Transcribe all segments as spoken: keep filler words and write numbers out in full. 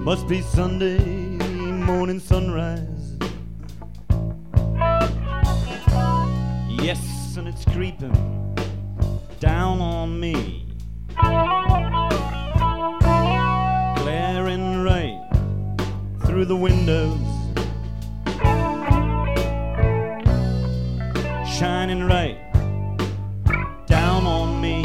Must be Sunday morning sunrise. Yes, and it's creeping down on me. Glaring right through the windows, shining right down on me.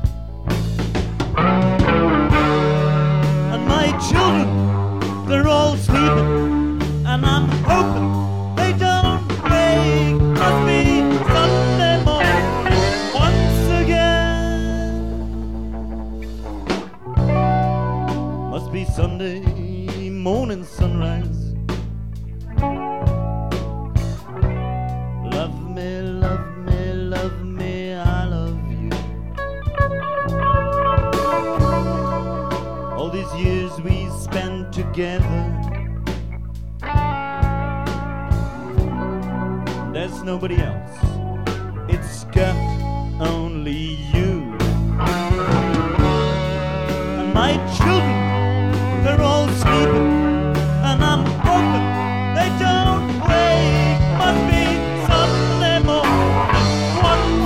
And my children, they're all sleeping, and I'm hoping they don't wake. Must be Sunday morning once again. Must be Sunday morning sunrise. Love me, love me, love me, I love you. All these years we spent together, there's nobody else, it's got only you. And my children, they're all sleeping, and I'm hoping they don't wake. Must be Sunday morning once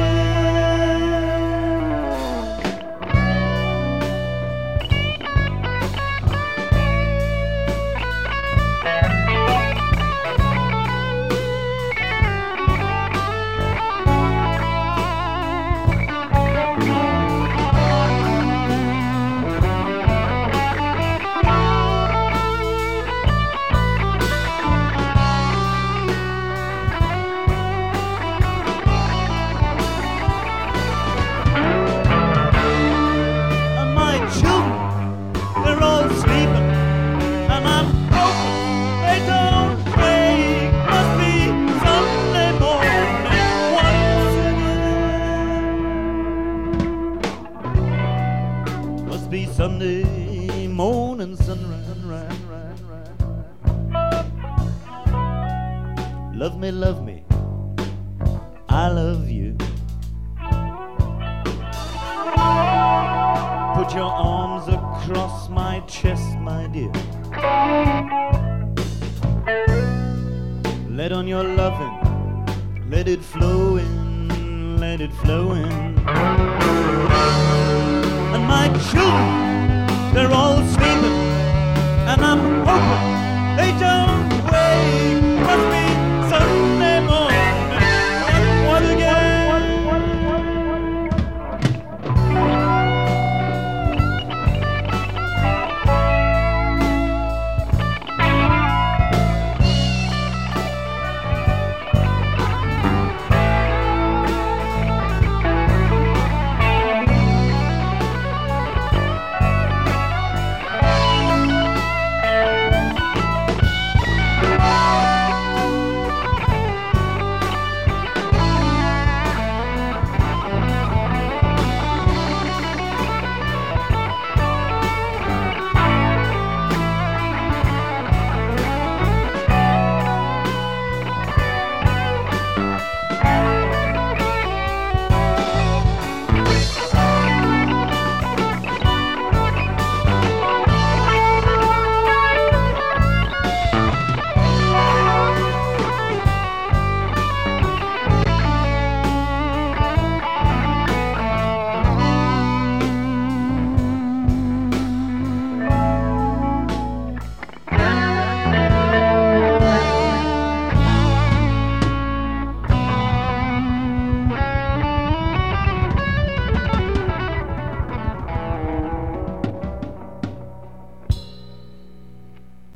be Sunday morning sunrise, right, right, right, right. Love me, love me, I love you. Put your arms across my chest, my dear. Let on your loving, let it flow in, let it flow in. And my children, they're all sleeping.